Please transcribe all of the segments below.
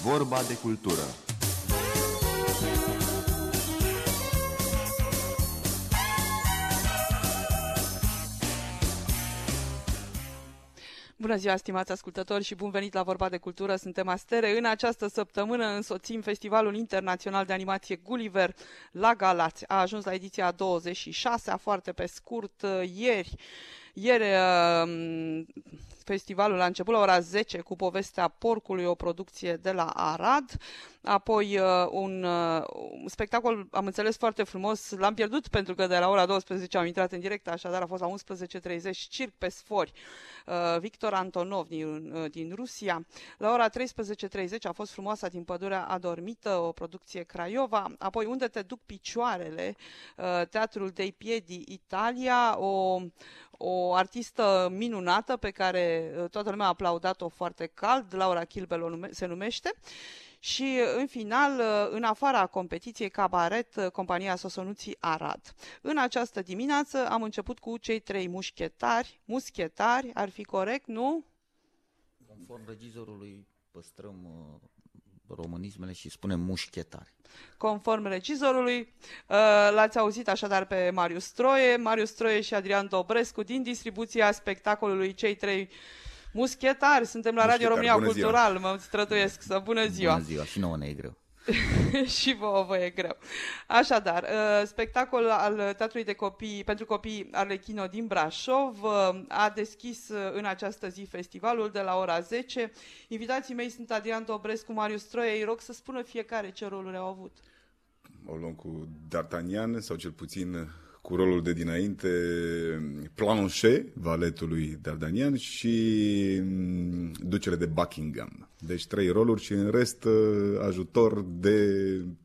Vorba de cultură. Bună ziua, stimați ascultători, și bun venit la Vorba de Cultură. Suntem Astere. În această săptămână însoțim Festivalul Internațional de Animație Gulliver la Galați. A ajuns la ediția 26-a, foarte pe scurt, ieri. Festivalul a început la ora 10 cu Povestea Porcului, o producție de la Arad. Apoi un spectacol, am înțeles, foarte frumos. L-am pierdut pentru că de la ora 12 am intrat în direct, așadar a fost la 11:30, Circ pe Sfori, Victor Antonov din Rusia. La ora 13:30 a fost Frumoasa din Pădurea Adormită, o producție Craiova. Apoi Unde te duc picioarele, Teatrul dei Piedi, Italia, o artistă minunată pe care toată lumea a aplaudat-o foarte cald, Laura Kilbel se numește. Și în final, în afara competiției, Cabaret, compania Sosonuții Arad. În această dimineață am început cu cei 3 muschetari, ar fi corect, nu? Conform regizorului păstrăm românismele și spunem mușchetari. Conform regizorului, l-ați auzit așadar pe Marius Troie și Adrian Dobrescu din distribuția spectacolului Cei 3 Muschetari. Suntem la Radio România Cultural, mă străduiesc să bună ziua. Bună ziua, și nouă ne e greu. Și vă e greu. Așadar, spectacol al Teatrului de Copii, pentru Copii Arlechino din Brașov a deschis în această zi festivalul de la ora 10. Invitații mei sunt Adrian Dobrescu, Marius Troie. Îi rog să spună fiecare ce roluri au avut. O luăm cu D'Artagnan, sau cel puțin cu rolul de dinainte, Planchet, valetul lui D'Artagnan, și Ducele de Buckingham. Deci 3 roluri și în rest ajutor de,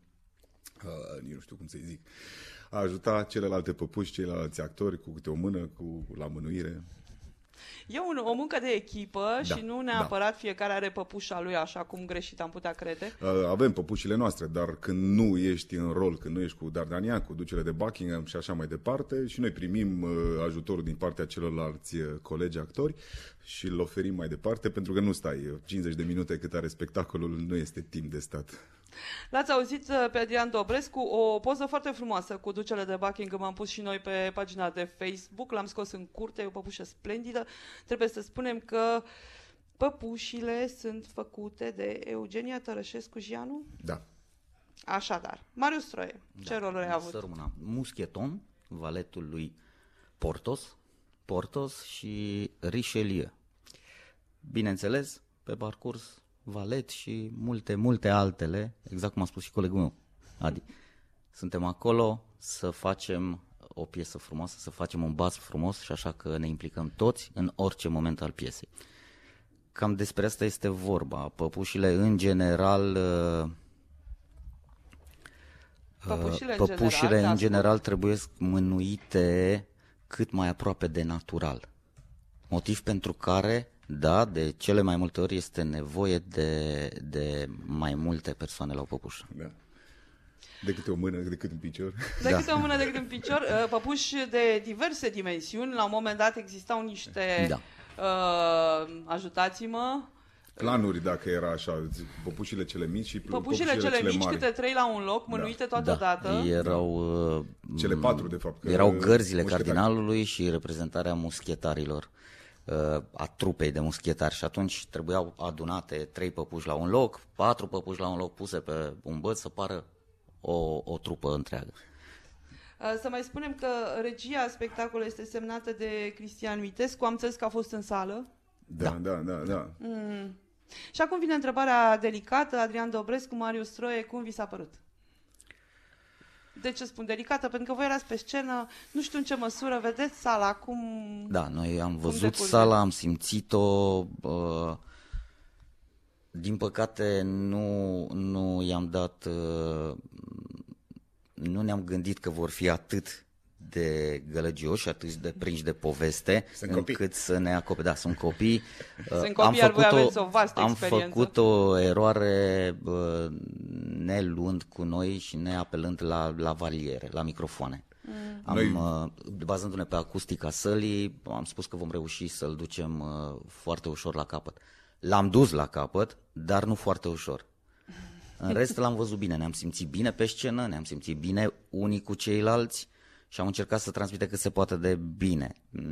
nu știu cum să-i zic, a ajuta celelalte păpuși, ceilalți actori cu câte o mână, la mânuire. E o muncă de echipă, da, și nu neapărat fiecare are păpușa lui, așa cum greșit am putea crede. Avem păpușile noastre, dar când nu ești în rol, când nu ești cu D'Artagnan, cu Ducele de Buckingham și așa mai departe, și noi primim ajutorul din partea celorlalți colegi actori și îl oferim mai departe, pentru că nu stai 50 de minute cât are spectacolul, nu este timp de stat. L-ați auzit pe Adrian Dobrescu, o poză foarte frumoasă cu Ducele de Buckingham, am pus și noi pe pagina de Facebook, l-am scos în curte, e o păpușă splendidă. Trebuie să spunem că păpușile sunt făcute de Eugenia Tărășescu-Gianu? Da. Așadar, Marius Troie, ce roluri ai avut? Muscheton, valetul lui Portos și Richelieu. Bineînțeles, pe parcurs valet și multe altele, exact cum a spus și colegul meu, Adi. Suntem acolo să facem o piesă frumoasă, să facem un bas frumos, și așa că ne implicăm toți în orice moment al piesei. Cam despre asta este vorba. Păpușile în general, în general trebuie mânuite cât mai aproape de natural. Motiv pentru care, da, de cele mai multe ori este nevoie de mai multe persoane la o păpușă. Da. De câte o mână, de cât un picior. Câte o mână, de cât un picior. Păpuși de diverse dimensiuni. La un moment dat existau niște, ajutați-mă, planuri, dacă era așa, păpușile cele mici și păpușile cele mici, mari. Câte 3 la un loc, mânuite toată dată. Erau cele 4, de fapt. Erau gărzile cardinalului și reprezentarea muschetarilor, a trupei de muschetari, și atunci trebuiau adunate 3 păpuși la un loc, 4 păpuși la un loc puse pe un băț să pară o trupă întreagă. Să mai spunem că regia spectacolului este semnată de Cristian Mitescu. Am înțeles că a fost în sală. Da. Și acum vine întrebarea delicată, Adrian Dobrescu, Marius Troie, cum vi s-a părut? De ce spun delicată? Pentru că voi erați pe scenă, nu știu în ce măsură, vedeți sala, cum... Da, noi am văzut sala, am simțit-o, din păcate nu i-am dat, nu ne-am gândit că vor fi atât de gălăgioși, atât de prinși de poveste, încât să ne acopere. Da, sunt copii. Sunt copii, iar voi aveți o vastă experiență. Am făcut o eroare neluând cu noi și neapelând la valiere, la microfoane. Bazându-ne pe acustica sălii, am spus că vom reuși să-l ducem foarte ușor la capăt. L-am dus la capăt, dar nu foarte ușor. În rest l-am văzut bine, ne-am simțit bine pe scenă, ne-am simțit bine unii cu ceilalți și am încercat să transmitem cât se poate de bine.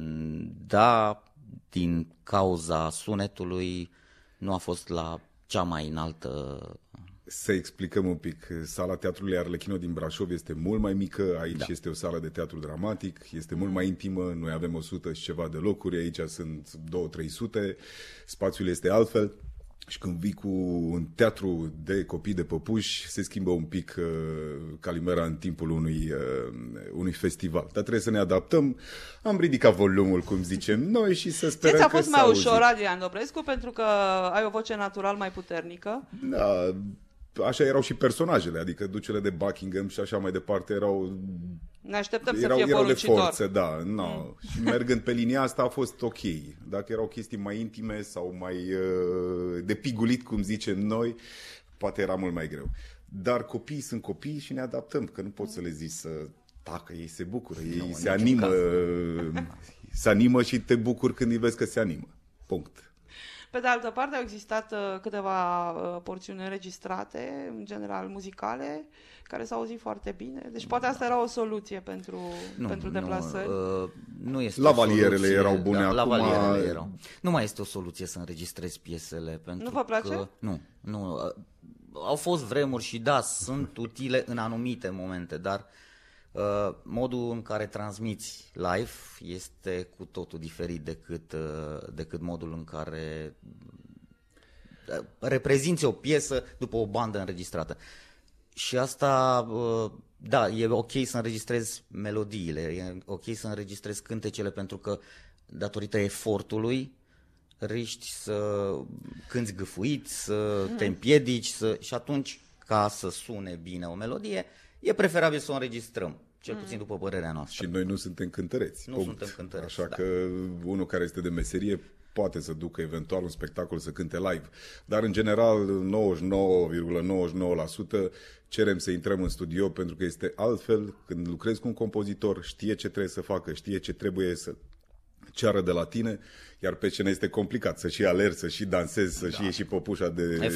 Da, din cauza sunetului nu a fost la cea mai înaltă. Să explicăm un pic. Sala Teatrului Arlecchino din Brașov este mult mai mică, aici este o sală de teatru dramatic, este mult mai intimă, noi avem 100 și ceva de locuri, aici sunt 200-300, spațiul este altfel. Și când vii cu un teatru de copii de păpuși, se schimbă un pic calimera în timpul unui festival. Dar trebuie să ne adaptăm. Am ridicat volumul, cum zicem noi, și să sperăm că ți-a fost mai ușor, Adrian Dobrescu, pentru că ai o voce natural mai puternică? Da, așa erau și personajele, adică ducele de Buckingham și așa mai departe erau... Ne așteptăm să fie poruncitor. De forță, da. No. Și mergând pe linia asta a fost ok. Dacă erau chestii mai intime sau mai de pigulit, cum zicem noi, poate era mult mai greu. Dar copiii sunt copii și ne adaptăm, că nu poți să le zici să tacă, ei se bucură, ei se animă, se animă și te bucuri când îi vezi că se animă. Punct. Pe de altă parte, au existat câteva porțiuni înregistrate, în general muzicale, care s-au auzit foarte bine. Deci poate asta era o soluție pentru deplasări. Nu este Lavalierele erau bune acum. Lavalierele erau. Nu mai este o soluție să înregistrezi piesele. Pentru nu vă place? Că, nu. Au fost vremuri și da, sunt utile în anumite momente, dar modul în care transmiți live este cu totul diferit decât modul în care reprezinți o piesă după o bandă înregistrată. Și asta, da, e ok să înregistrezi melodiile, e ok să înregistrezi cântecele, pentru că datorită efortului riști să cânți gâfâit, să te împiedici și atunci, ca să sune bine o melodie, e preferabil să o înregistrăm, cel puțin după părerea noastră. Și noi nu suntem cântăreți. Nu suntem cântăreți. Așa că unul care este de meserie poate să ducă eventual un spectacol să cânte live. Dar în general 99,99% cerem să intrăm în studio, pentru că este altfel când lucrezi cu un compozitor, știe ce trebuie să facă, știe ce trebuie să ceară de la tine, iar pe scenă este complicat să și alergi, să și dansezi, să și ieși păpușa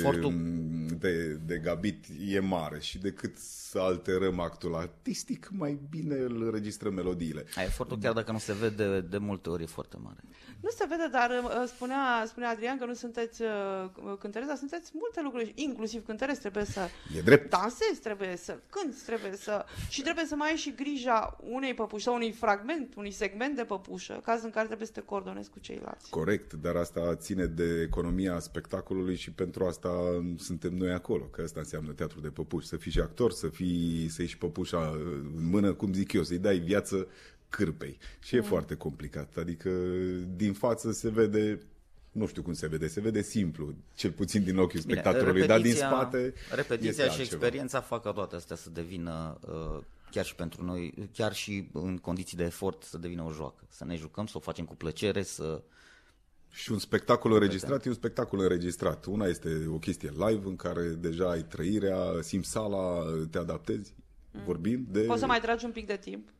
de gabit e mare și decât să alterăm actul artistic, mai bine îl înregistrăm melodiile. Efortul, chiar dacă nu se vede, de multe ori e foarte mare. Nu se vede, dar spunea Adrian că nu sunteți cântăreți, dar sunteți multe lucruri, inclusiv cântăreți, trebuie să dansezi, trebuie să cânți, și trebuie să mai ai și grija unei păpuși sau unui fragment, unui segment de păpușă, caz în care trebuie să te coordonezi cu ceilalți. Corect, dar asta ține de economia spectacolului și pentru asta suntem noi acolo, că asta înseamnă teatru de păpuși, să fii și actor, să iei și păpușa în mână, cum zic eu, să-i dai viață cârpei. Și e foarte complicat. Adică din față se vede, nu știu cum se vede simplu, cel puțin din ochiul spectatorului, dar din spate repetiția și experiența fac ca toate astea să devină, chiar și pentru noi, chiar și în condiții de efort, să devină o joacă. Să ne jucăm, să o facem cu plăcere, să... Și un spectacol înregistrat e un spectacol înregistrat. Una este o chestie live în care deja ai trăirea, simți sala, te adaptezi, vorbim de... Poți să mai tragi un pic de timp?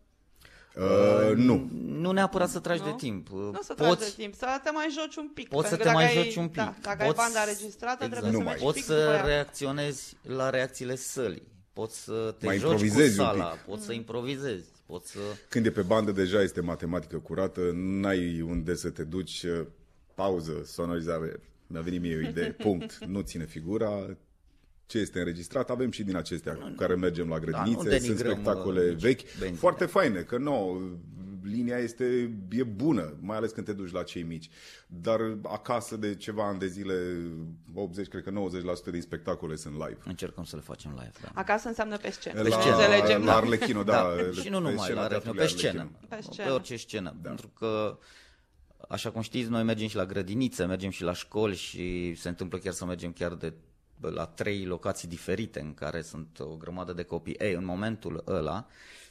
Nu. Nu neapărat să tragi de timp. Nu să tragi de timp, să te mai joci un pic. Poți să te mai joci un pic. Da, dacă ai banda înregistrată, trebuie să mergi un pic. Poți să reacționezi la reacțiile sălii. Poți să te joci cu sala, poți să improvizezi. Când e pe bandă deja este matematică curată, n-ai unde să te duci, pauză, sonorizare. Mi-a venit mie o idee, punct. Nu ține figura. Ce este înregistrat, avem și din acestea cu care mergem la grădinițe, sunt spectacole vechi, foarte faine, că linia e bună, mai ales când te duci la cei mici, dar acasă de ceva ani de zile, 80, cred că 90% din spectacole sunt live. Încercăm să le facem live, da. Acasă înseamnă pe scenă. La Arlecchino, da. Și nu numai la Arlecchino, pe scenă. Pe orice scenă, pentru că așa cum știți, noi mergem și la grădinițe, mergem și la școli și se întâmplă chiar să mergem chiar la 3 locații diferite în care sunt o grămadă de copii. În momentul ăla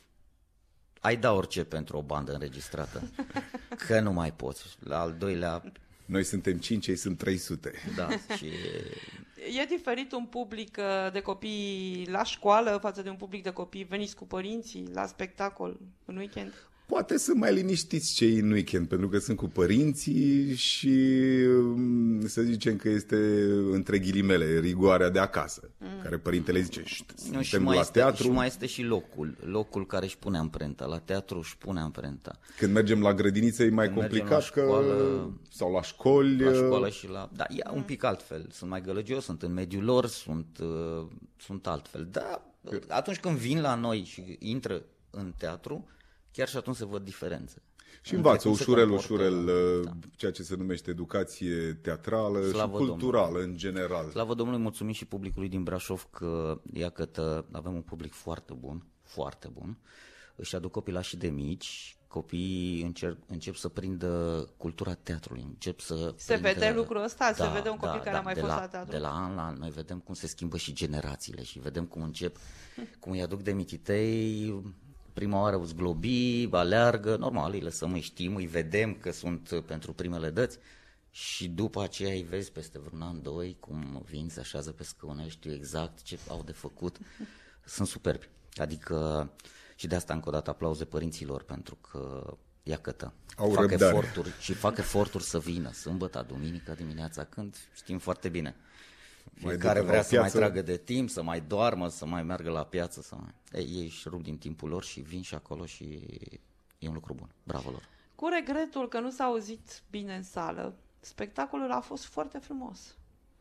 ai da orice pentru o bandă înregistrată, că nu mai poți. La al doilea... Noi suntem 5, ei sunt 300. Da, și... E diferit un public de copii la școală față de un public de copii veniți cu părinții la spectacol în weekend? poate sunt mai liniștiți cei în weekend, pentru că sunt cu părinții și să zicem că este, între ghilimele, rigoarea de acasă, care părintele zice, suntem la teatru. Și mai este și locul care își pune amprenta, la teatru își pune amprenta. Când mergem la grădiniță e mai complicat, școală, sau la școli. La școală și la... Da, e un pic altfel, sunt mai gălăgios, sunt în mediul lor, sunt altfel. Da, atunci când vin la noi și intră în teatru, chiar și atunci se văd diferențe. Și învață ușurel, ceea ce se numește educație teatrală și culturală în general. Slavă Domnului, mulțumim și publicului din Brașov că, iată, avem un public foarte bun, foarte bun. Își aduc copilașii de mici, copiii încep să prindă cultura teatrului, Se vede lucrul ăsta? Se vede un copil care a mai fost la teatru? De la an la an noi vedem cum se schimbă și generațiile și vedem cum cum îi aduc de mititei. Prima oară zglobi, aleargă, normal, îi lăsăm, îi știm, îi vedem că sunt pentru primele dăți și după aceea îi vezi peste vreun an, doi, cum vin, se așează pe scaune, știu exact ce au de făcut. Sunt superbi. Adică, și de asta încă o dată aplauze părinților, pentru că, iată, fac eforturi să vină sâmbătă, duminică dimineața, când știm foarte bine. Fiecare vrea să mai tragă de timp, să mai doarmă, să mai meargă la piață. Ei își rup din timpul lor și vin și acolo și e un lucru bun. Bravo lor. Cu regretul că nu s-a auzit bine în sală, spectacolul a fost foarte frumos.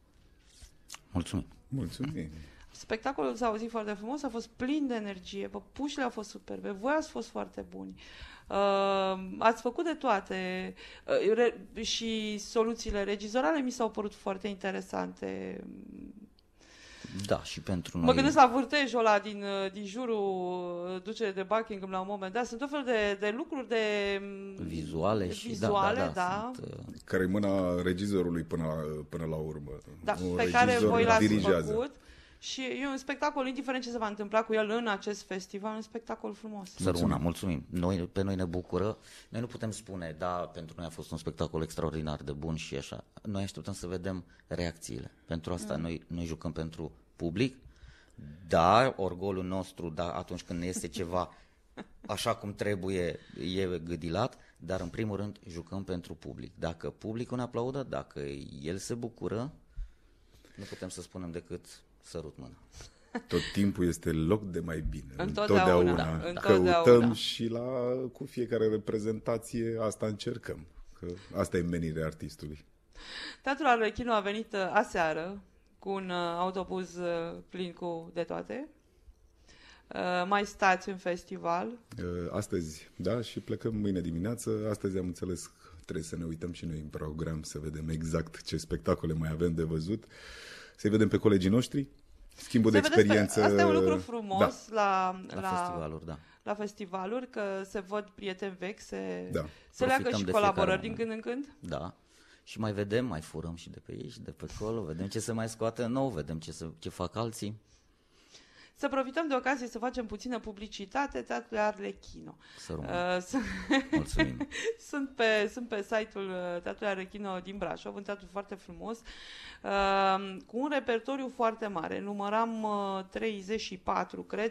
Mulțumim. Spectacolul s-a auzit foarte frumos, a fost plin de energie, pușile au fost superbe, voi ați fost foarte buni. Ați făcut de toate și soluțiile regizorale mi s-au părut foarte interesante. Da, și pentru noi. Mă gândesc la vârtejul ăla din jurul ducerii de Buckingham la un moment dat. Sunt tot fel de lucruri vizuale și da. Care e mâna regizorului până la urmă. Da, pe care voi l-ați făcut. Și e un spectacol, indiferent ce se va întâmpla cu el în acest festival, un spectacol frumos. Săruna, mulțumim. Pe noi ne bucură. Noi nu putem spune, da, pentru noi a fost un spectacol extraordinar de bun și așa. Noi așteptăm să vedem reacțiile. Pentru asta noi jucăm pentru public. Da, orgolul nostru, da, atunci când ne este ceva așa cum trebuie, e gâdilat, dar în primul rând jucăm pentru public. Dacă publicul ne aplaudă, dacă el se bucură, nu putem să spunem decât sărut mâna. Tot timpul este loc de mai bine. Întotdeauna. Căutăm și cu fiecare reprezentație asta încercăm. Că asta e menirea artistului. Teatrul Arlechinul a venit aseară cu un autobuz plin cu de toate. Mai stați în festival? Astăzi, da, și plecăm mâine dimineață. Astăzi am înțeles că trebuie să ne uităm și noi în program să vedem exact ce spectacole mai avem de văzut. Să-i vedem pe colegii noștri, schimbul de experiență. Asta e un lucru frumos la festivaluri, da. La festivaluri, că se văd prieteni vechi, se Profităm leagă și colaborări din când în când. Da. Și mai vedem, mai furăm și de pe ei și de pe acolo, vedem ce se mai scoate nou, vedem ce fac alții. Să profităm de ocazie să facem puțină publicitate, Teatrul Arlecchino. Mulțumim. Sunt pe site-ul Teatrului Arlecchino din Brașov, un teatru foarte frumos, cu un repertoriu foarte mare. Număram 34, cred,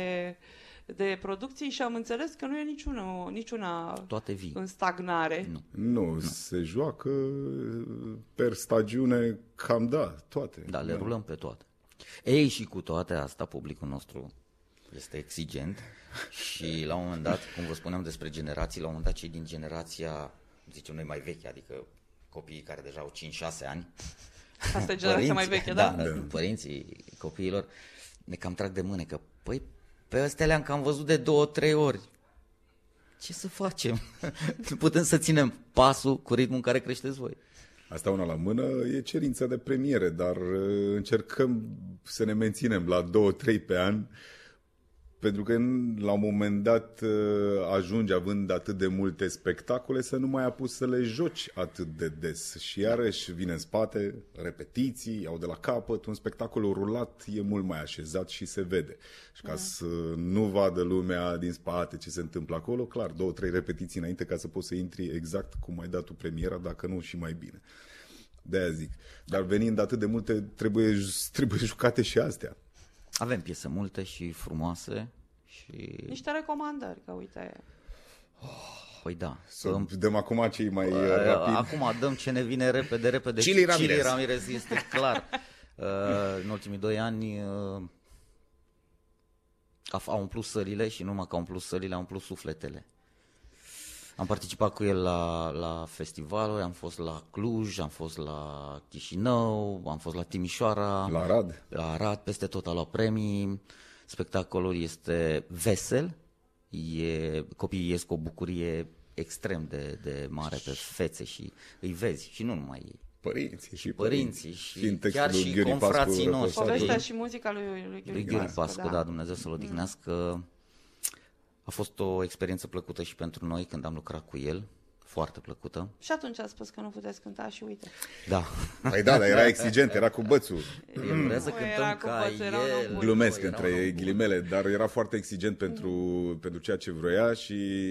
de producții și am înțeles că nu e niciuna toate vii. În stagnare. Nu, se joacă per stagiune cam toate. Da, le rulăm pe toate. Ei, și cu toate asta, publicul nostru este exigent și la un moment dat, cum vă spuneam despre generații, la un moment dat cei din generația, zicem noi, mai veche, adică copiii care deja au 5-6 ani, asta e generația mai veche, da? Părinții copiilor ne cam trag de mâne că, păi, pe astea le-am cam văzut de 2-3 ori. Ce să facem? Nu putem să ținem pasul cu ritmul în care creșteți voi. Asta una la mână e cerința de premiere, dar încercăm să ne menținem la 2-3 pe an, pentru că la un moment dat ajungi, având atât de multe spectacole, să nu mai apuci să le joci atât de des. Și iarăși vine în spate, repetiții, iau de la capăt, un spectacol rulat e mult mai așezat și se vede. Și ca să nu vadă lumea din spate ce se întâmplă acolo, clar, 2-3 repetiții înainte ca să poți să intri exact cum ai dat tu premiera, dacă nu și mai bine. De-aia zic. Dar venind atât de multe, trebuie jucate și astea. Avem piese multe și frumoase și... Niște recomandări, că uite... Păi da. Să dăm acum cei mai rapid. Acum dăm ce ne vine repede. Chili Ramirez este clar. În ultimii 2 ani a umplut sălile și numai că a umplut sălile, a umplut sufletele. Am participat cu el la festivaluri, am fost la Cluj, am fost la Chișinău, am fost la Timișoara, la Arad, peste tot a luat premii. Spectacolul este vesel, copiii ies cu o bucurie extrem de mare pe fețe și îi vezi și nu numai ei. Părinții și chiar și confrații noștri. Povestea și muzica lui Gheorghe Pascu, da, Dumnezeu să-l odihnească. A fost o experiență plăcută și pentru noi când am lucrat cu el, foarte plăcută. Și atunci a spus că nu puteți cânta și uite. Da. Păi da, dar era exigent, era cu bățul. El vrea să cântăm ca el. Glumesc între ghilimele, dar era foarte exigent pentru ceea ce vroia și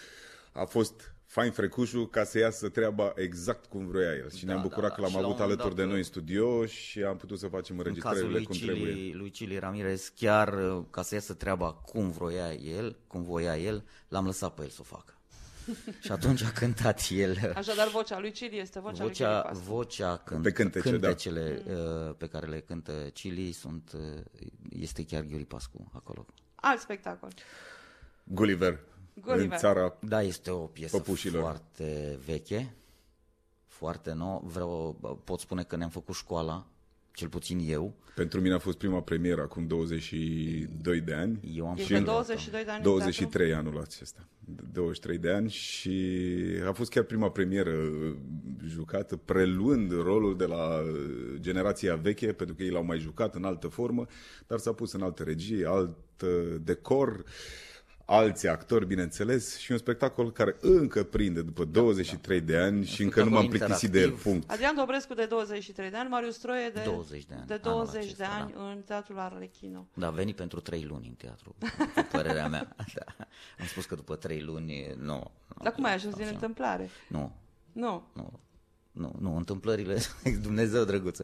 a fost fain frecușul ca să iasă treaba exact cum vroia el. Și ne-am bucurat că l-am avut alături de noi în studio și am putut să facem înregistrările cum trebuie. Lui Chili Ramirez, chiar ca să iasă treaba cum voia el, l-am lăsat pe el să o facă. Și atunci a cântat el. Așadar vocea lui Chili este vocea cântecele pe care le cântă Chili este chiar Gheorghe Pascu acolo. Alt spectacol. Gulliver. În țara da, este o piesă păpușilor. Foarte veche, foarte nouă. Pot spune că ne-am făcut școala, cel puțin eu. Pentru mine a fost prima premieră acum 22 de ani. Eu am și 22 de ani 23 anul acesta. 23 de ani și a fost chiar prima premieră jucată, preluând rolul de la generația veche, pentru că ei l-au mai jucat în altă formă, dar s-a pus în altă regie, alt decor, alți actori, bineînțeles, și un spectacol care încă prinde după 23 de ani și încă nu m-am plictisit de el, punct. Adrian Dobrescu de 23 de ani, Marius Troie de 20 de ani în Teatrul Arlecchino. Da, a venit pentru 3 luni în teatru, părerea mea. Da. Am spus că după 3 luni, nu. Dar cum ai ajuns din întâmplare? Nu, întâmplările, Dumnezeu drăguță.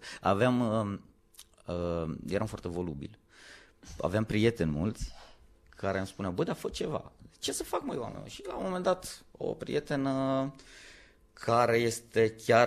Eram foarte volubil. Aveam prieteni mulți care îmi spuneau, dar fă ceva. Ce să fac, măi, oameni? Și la un moment dat, o prietenă care este chiar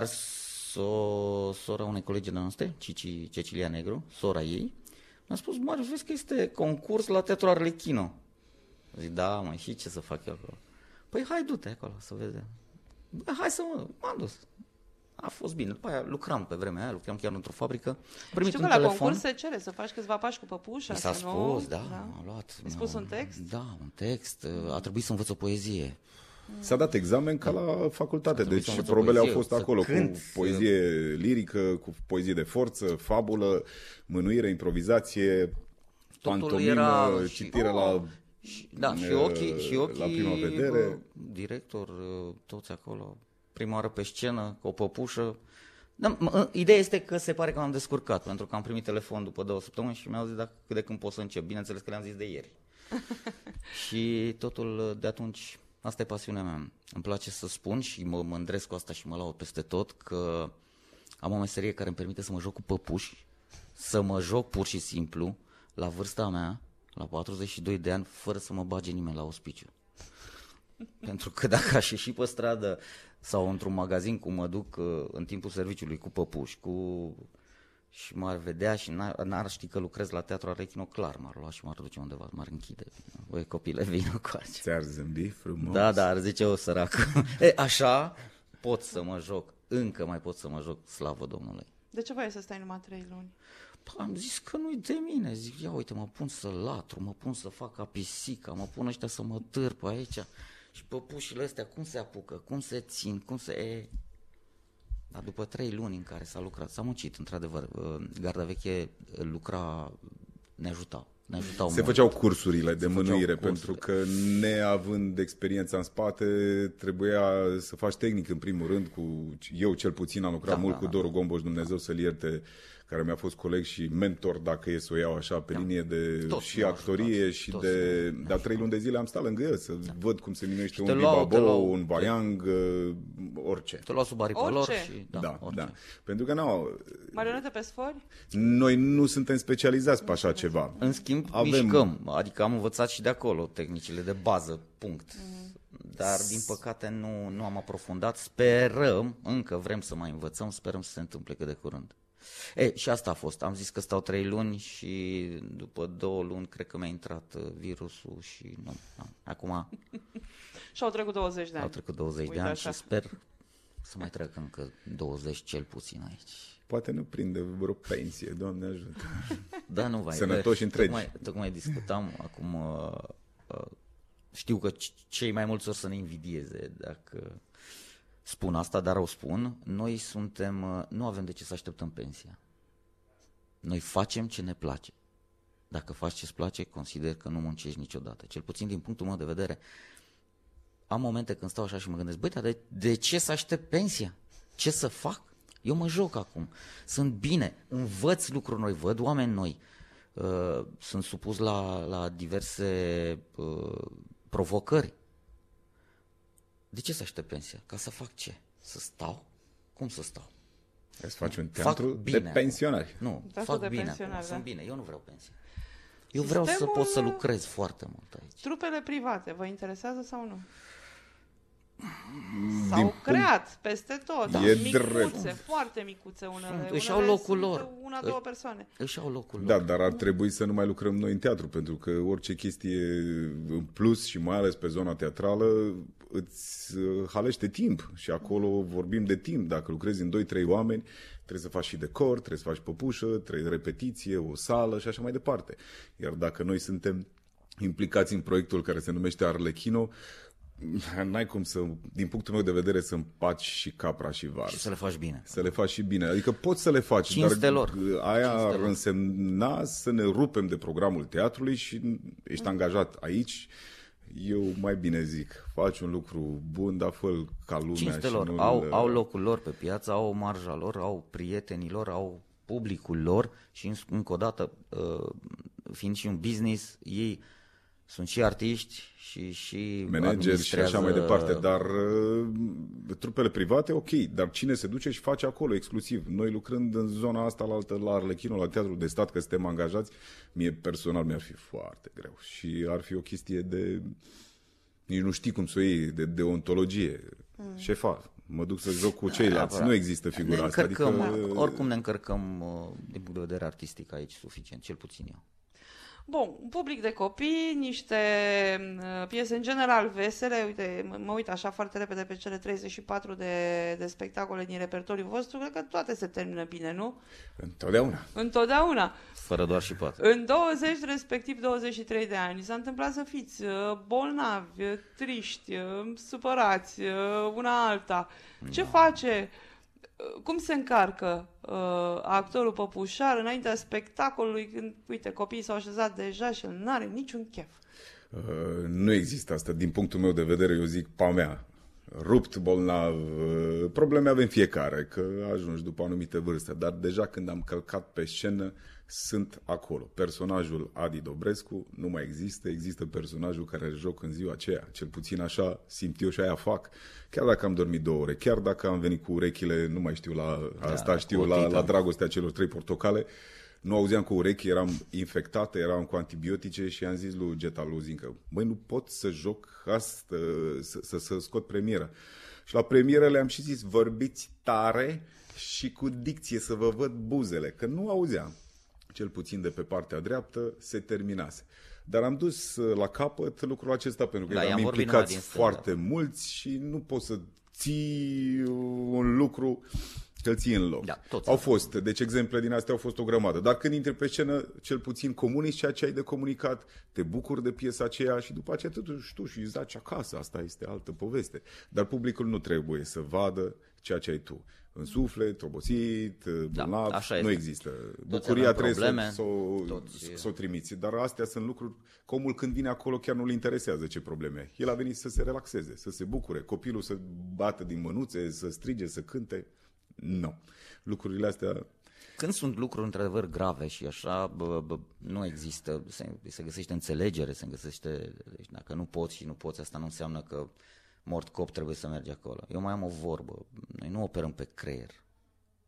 sora unei colegi de noastre, Cecilia Negru, sora ei, mi-a spus, Marius, vezi că este concurs la Teatrul Arlecchino. Zic, da, măi, și ce să fac eu acolo? Păi hai, du-te acolo să vedem. Hai să m-am dus. A fost bine. După aia lucram pe vremea aia, lucram chiar într-o fabrică. Știu că la concurs se cere să faci câțiva pași cu păpușa. Mi s-a spus, da, am luat. Ai spus un text? Da, un text. A trebuit să învăț o poezie. S-a dat examen ca la facultate, deci probele au fost acolo, cu poezie lirică, cu poezie de forță, fabulă, mânuire, improvizație, pantomimă, citire la... Da, și ochii la prima vedere. Director, toți acolo. Prima oară pe scenă, cu o păpușă. Da, ideea este că se pare că m-am descurcat, pentru că am primit telefon după 2 săptămâni și mi-au zis cât de când pot să încep. Bineînțeles că le-am zis de ieri. Și totul de atunci, asta e pasiunea mea. Îmi place să spun și mă mândresc cu asta și mă laud peste tot că am o meserie care îmi permite să mă joc cu păpuși, să mă joc pur și simplu, la vârsta mea, la 42 de ani, fără să mă bage nimeni la ospiciu. Pentru că dacă aș ieși pe stradă sau într-un magazin cum mă duc în timpul serviciului cu păpuși, și m-ar vedea și n-ar ști că lucrez la Teatrul Arlecchino, clar m-ar lua și m-ar duce undeva, m-ar închide. Băi, copile, vină cu aici. Ți-ar zâmbi frumos. Da, ar zice, sărac. Așa pot să mă joc, încă mai pot să mă joc, slavă Domnului. De ce voiai să stai numai 3 luni? Am zis că nu-i de mine, zic, ia uite, mă pun să latru, mă pun să fac ca pisica, mă pun ăștia să mă târpă aici. Și păpușile astea, cum se apucă, cum se țin, cum se... Dar după 3 luni în care s-a lucrat, s-a muncit, într-adevăr, Garda Veche lucra, ne ajutau se făceau cursurile de mânuire, pentru că neavând experiența în spate, trebuia să faci tehnic în primul rând. Eu cel puțin am lucrat mult cu Doru Gomboș, Dumnezeu să-l ierte, care mi-a fost coleg și mentor, dacă e să o iau așa, pe linie de și actorie și de... Dar 3 luni de zile am stat lângă el să văd cum se minuiește un bibabo, un vaiang, orice. Te lua sub aripă lor și... Da. Pentru că marionete pe sfori? Noi nu suntem specializați pe așa ceva. În schimb, mișcăm. Adică am învățat și de acolo tehnicile de bază, punct. dar din păcate nu am aprofundat. Sperăm, încă vrem să mai învățăm, sperăm să se întâmple cât de curând. Și asta a fost. Am zis că stau 3 luni și după 2 luni cred că mi-a intrat virusul și nu. Acum Și au trecut 20 de ani. Au trecut 20 de ani și sper să mai treacă încă 20 cel puțin aici. Poate nu prinde vreo pensie, Doamne ajută. Da, nu vai. Sănătoși întregi. Tocmai discutam acum. Știu că cei mai mulți or să ne invidieze dacă spun asta, dar o spun. Noi nu avem de ce să așteptăm pensia. Noi facem ce ne place. Dacă faci ce-ți place, consider că nu muncești niciodată. Cel puțin din punctul meu de vedere. Am momente când stau așa și mă gândesc, băi, dar de ce să aștept pensia? Ce să fac? Eu mă joc acum. Sunt bine, învăț lucruri noi, văd oameni noi. Sunt supus la diverse provocări. De ce să aștept pensia? Ca să fac ce? Să stau? Cum să stau? Să faci un teatru de pensionari. Nu, teatru fac de bine. pensionari, Sunt da. bine. Eu nu vreau pensie. Eu vreau să pot să lucrez foarte mult aici. Trupele private, vă interesează sau nu? S-au creat peste tot. E Micuțe, drept. foarte micuțe unele. Își au locul sunt lor. Una, două persoane. Își au locul Da, lor. dar ar trebui să nu mai lucrăm noi în teatru, pentru că orice chestie în plus și mai ales pe zona teatrală îți halește timp și acolo vorbim de timp. Dacă lucrezi în 2-3 oameni, trebuie să faci și decor, trebuie să faci păpușă, trebuie repetiție, o sală și așa mai departe. Iar dacă noi suntem implicați în proiectul care se numește Arlecchino, n-ai cum să, din punctul meu de vedere, să împaci și capra și varză. Și să le faci bine. Să le faci și bine. Adică poți să le faci, Cinstelor. dar aia ar însemna să ne rupem de programul teatrului și ești angajat aici. Eu mai bine zic, faci un lucru bun, dar fă-l ca lumea. Cinstelor, și au locul lor pe piață, au marja lor, au prietenii lor, au publicul lor și încă o dată, fiind și un business, ei sunt și artiști și manageri și așa mai departe, dar trupele private, ok, dar cine se duce și face acolo exclusiv? Noi lucrând în zona asta la Arlecchino, la Teatrul de Stat, că suntem angajați, mie personal mi-ar fi foarte greu și ar fi o chestie de, nici nu știi cum să o iei, de deontologie. Șefa, mă duc să joc cu ceilalți, nu există figura asta. Oricum ne încărcăm din punct de vedere artistic aici suficient, cel puțin eu. Bun, un public de copii, niște piese în general vesele, uite, mă uit așa foarte repede pe cele 34 de spectacole din repertoriul vostru, cred că toate se termină bine, nu? Întotdeauna. Întotdeauna. Fără doar și poate. În 20, respectiv 23 de ani, s-a întâmplat să fiți bolnavi, triști, supărați, una alta. Ce face? Cum se încarcă actorul păpușar înaintea spectacolului când, uite, copiii s-au așezat deja și el n-are niciun chef? Nu există asta. Din punctul meu de vedere, eu zic pa mea. Rupt, bolnav, probleme avem fiecare, că ajungi după o anumită vârstă, dar deja când am călcat pe scenă, sunt acolo. Personajul Adi Dobrescu nu mai există, există personajul care joc în ziua aceea. Cel puțin așa simt eu și aia fac. Chiar dacă am dormit 2 ore, chiar dacă am venit cu urechile, nu mai știu la asta, știu la dragostea celor 3 portocale, nu auzeam cu urechi, eram infectat, eram cu antibiotice și am zis lui Geta Luzin că, băi, nu pot să joc asta, să scot premiera. Și la premieră le-am și zis, vorbiți tare și cu dicție să vă văd buzele, că nu auzeam. Cel puțin de pe partea dreaptă se terminase. Dar am dus la capăt lucrul acesta pentru că eram implicați foarte mulți și nu poți să ții un lucru că-l ții în loc. Da, au fost, deci exemple din astea au fost o grămadă. Dar când intri pe scenă, cel puțin comunici ceea ce ai de comunicat, te bucuri de piesa aceea și după aceea te duci tu și zaci acasă. Asta este altă poveste. Dar publicul nu trebuie să vadă ceea ce ai tu. În suflet, obosit, bolnav, nu există. Bucuria trebuie să o trimiți. Dar astea sunt lucruri că omul când vine acolo chiar nu-l interesează ce probleme. El a venit să se relaxeze, să se bucure. Copilul să bată din mânuțe, să strige, să cânte. Nu. Lucrurile astea... Când sunt lucruri într-adevăr grave și așa, nu există, se găsește înțelegere, se găsește, deci dacă nu poți și nu poți, asta nu înseamnă că mort cop trebuie să mergi acolo. Eu mai am o vorbă, noi nu operăm pe creier,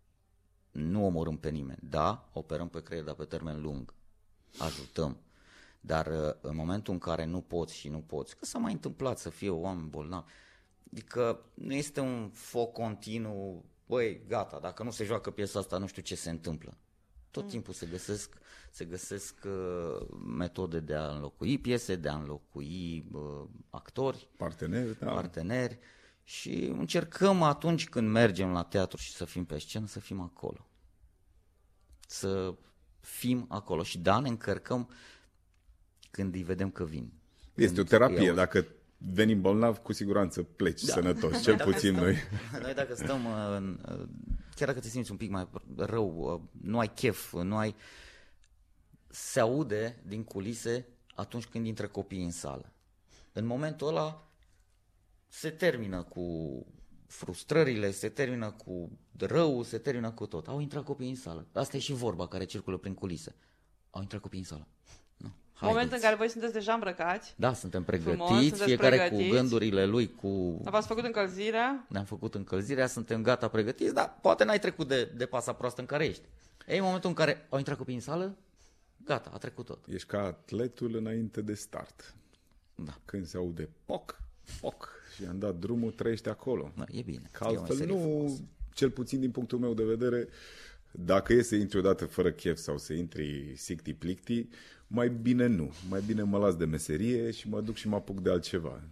nu omorâm pe nimeni, da, operăm pe creier, dar pe termen lung, ajutăm. Dar în momentul în care nu poți, că s-a mai întâmplat să fie oameni bolnavi, adică nu este un foc continuu, băi, gata, dacă nu se joacă piesa asta, nu știu ce se întâmplă. Tot timpul se găsesc metode de a înlocui piese, de a înlocui actori, parteneri și încercăm atunci când mergem la teatru și să fim pe scenă, să fim acolo. Să fim acolo și ne încărcăm când îi vedem că vin. Este o terapie, dacă venim bolnav, cu siguranță pleci sănătos, cel puțin noi. Noi dacă stăm, chiar dacă te simți un pic mai rău, nu ai chef, se aude din culise atunci când intră copiii în sală. În momentul ăla se termină cu frustrările, se termină cu rău, se termină cu tot. Au intrat copiii în sală. Asta e și vorba care circulă prin culise. Au intrat copiii în sală. Nu. Moment în care voi sunteți deja îmbrăcați. Da, suntem pregătiți, fiecare cu gândurile lui, V-ați făcut încălzirea? Ne-am făcut încălzirea, suntem gata pregătiți, dar poate n-ai trecut de pasa proastă în care ești. Ei, în momentul în care au intrat copiii în sală, gata, a trecut tot. Ești ca atletul înainte de start. Da. Când se aude poc și am dat drumul, trăiește acolo. Da, e bine. Că altfel nu, cel puțin din punctul meu de vedere, dacă e să intri odată fără chef sau să intri sicti-plicti, mai bine nu. Mai bine mă las de meserie și mă duc și mă apuc de altceva.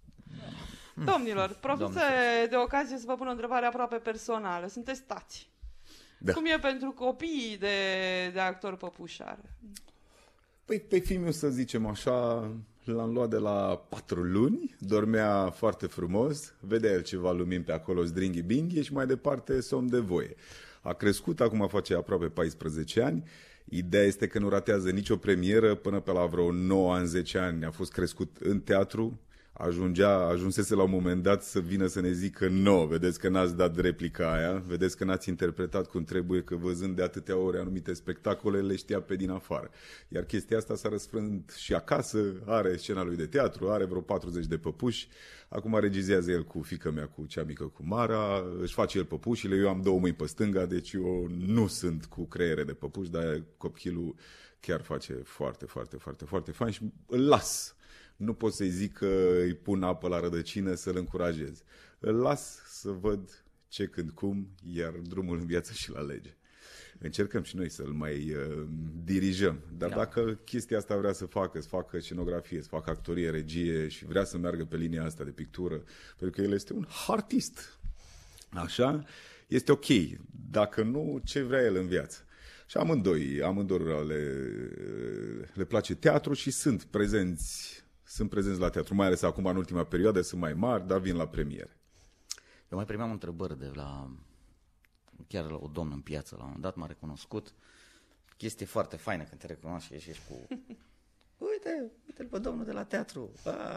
Domnilor, profit de ocazie să vă pun o întrebare aproape personală. Sunteți tați. Da. Cum e pentru copiii de actor păpușare? Păi pe fiul, să zicem așa, l-am luat de la 4 luni, dormea foarte frumos, vedea el ceva lumini pe acolo, zdringhi-binghi și mai departe somn de voie. A crescut, acum face aproape 14 ani. Ideea este că nu ratează nicio premieră, până pe la vreo 9 ani, 10 ani a fost crescut în teatru, ajunsese la un moment dat să vină să ne zică no, vedeți că n-ați dat replica aia, vedeți că n-ați interpretat cum trebuie, că văzând de atâtea ore anumite spectacole le știa pe din afară. Iar chestia asta s-a răsfrânt și acasă, are scena lui de teatru, are vreo 40 de păpuși, acum regizează el cu fiica mea, cu cea mică, cu Mara, își face el păpușile, eu am 2 mâini pe stânga, deci eu nu sunt cu creiere de păpuși, dar copilul chiar face foarte, foarte, foarte, foarte fain și îl las. Nu pot să-i zic că îi pun apă la rădăcină să-l încurajez. Îl las să văd ce, când, cum, iar drumul în viață și-l alege. Încercăm și noi să-l mai dirijăm. Dar dacă chestia asta vrea să facă scenografie, să facă actorie, regie și vrea să meargă pe linia asta de pictură, pentru că el este un artist, așa, este ok. Dacă nu, ce vrea el în viață? Și amândoi le place teatru și sunt prezenți la teatru, mai ales acum în ultima perioadă, sunt mai mari, dar vin la premiere. Eu mai primeam întrebări chiar la o doamnă în piață, la un moment dat m-a recunoscut. Chestie foarte faină când te recunoști și ești cu... Uite-l pe domnul de la teatru.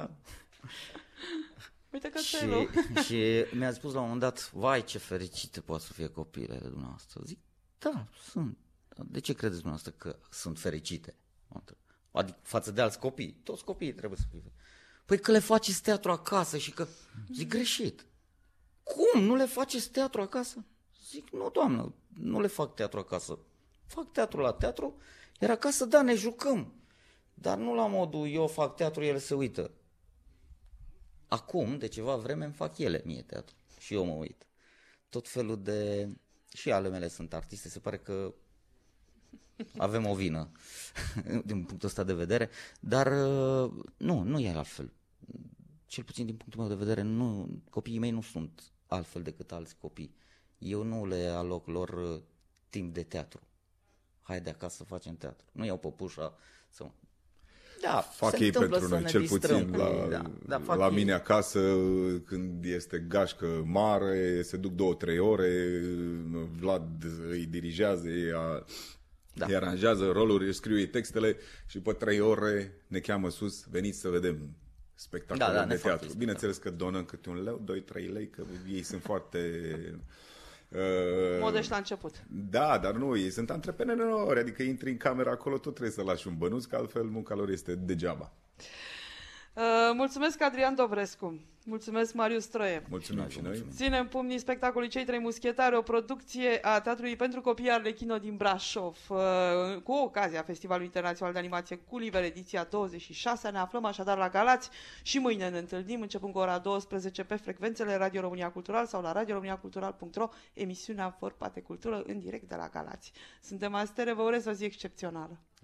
Uite cățelul. Și mi-a spus la un moment dat, vai ce fericite poate să fie copiile dumneavoastră. Zic, da, sunt. De ce credeți dumneavoastră că sunt fericite? Adică față de alți copii. Toți copiii trebuie să fie. Păi că le faceți teatru acasă și că... Zic, greșit. Cum? Nu le faceți teatru acasă? Zic, nu, doamnă, nu le fac teatru acasă. Fac teatru la teatru, iar acasă, da, ne jucăm. Dar nu la modul, eu fac teatru, ele se uită. Acum, de ceva vreme, îmi fac ele mie teatru. Și eu mă uit. Tot felul de... Și ale mele sunt artiste, se pare că avem o vină din punctul ăsta de vedere, dar nu e altfel. Cel puțin din punctul meu de vedere, copiii mei nu sunt altfel decât alți copii. Eu nu le aloc lor timp de teatru. Haide acasă să facem teatru. Nu iau păpușa să... Da, fac ei pentru noi, cel puțin la mine acasă, când este gașcă mare, se duc 2-3 ore, Vlad îi dirigează, îi aranjează roluri, îi scriu ei textele și pe 3 ore ne cheamă sus, veniți să vedem spectacole de teatru. Bineînțeles că donăm câte 1 leu, 2-3 lei, că ei sunt foarte... modești la început. Da, dar nu, ei sunt antreprenori, adică intri în camera acolo, tot trebuie să lași un bănuț, că altfel munca lor este degeaba. Mulțumesc, Adrian Dovrescu. Mulțumesc, Marius Troie. Mulțumim și noi. Ținem pumnii spectacolului Cei Trei Muschetari, o producție a Teatrului pentru Copii Arlecchino din Brașov. Cu ocazia Festivalului Internațional de Animație Gulliver, ediția 26. Ne aflăm așadar la Galați și mâine ne întâlnim, începând cu ora 12 pe frecvențele Radio România Cultural sau la radioromaniacultural.ro, emisiunea Vorba de Cultură în direct de la Galați. Suntem Astere, vă urez o zi excepțională.